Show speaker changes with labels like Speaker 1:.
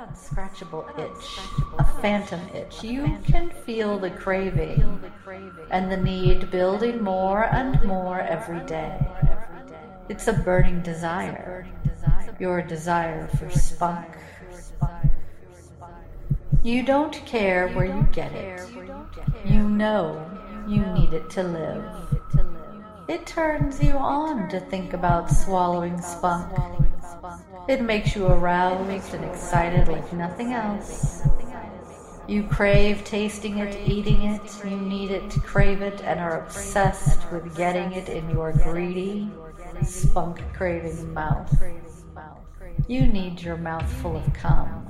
Speaker 1: unscratchable itch, a phantom itch. You can feel the craving and the need building more and more every day. It's a burning desire, your desire for spunk. You don't care where you get it. You know you need it to live. It turns you on to think about swallowing spunk. It makes you aroused and excited like nothing else. You crave tasting it, eating it. You need it, crave it, and are obsessed with getting it in your greedy, spunk-craving mouth. You need your mouth full of cum.